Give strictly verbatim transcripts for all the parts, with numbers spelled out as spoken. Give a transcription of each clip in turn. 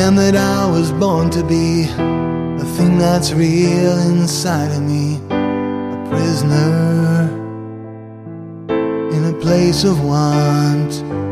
man that I was born to be, a thing that's real inside of me, a prisoner in a place of want.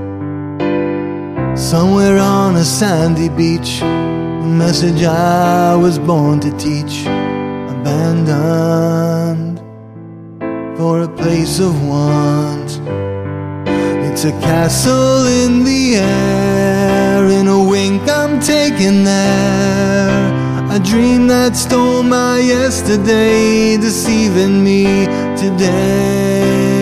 Somewhere on a sandy beach, a message I was born to teach, abandoned for a place of want. It's a castle in the air, in a wink I'm taken there. A dream that stole my yesterday, deceiving me today.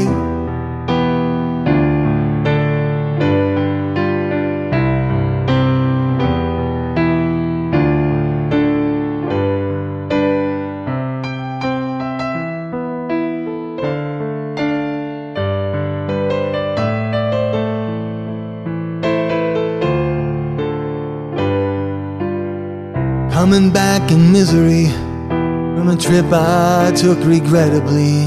Coming back in misery from a trip I took regrettably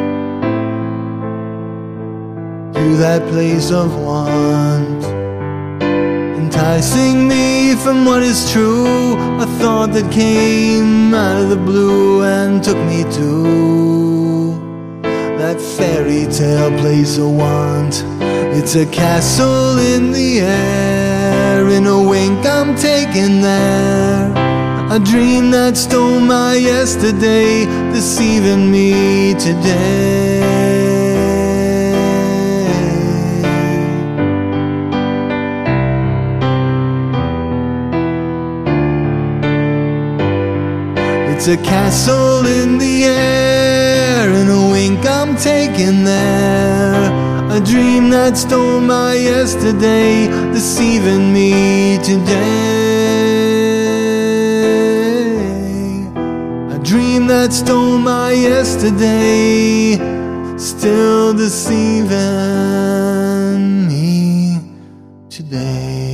to that place of want, enticing me from what is true, a thought that came out of the blue and took me to that fairy tale place of want. It's a castle in the air, in a wink I'm taken there. A dream that stole my yesterday, deceiving me today. It's a castle in the air, in a wink I'm taken there. A dream that stole my yesterday, deceiving me today. Dream that stole my yesterday, still deceiving me today.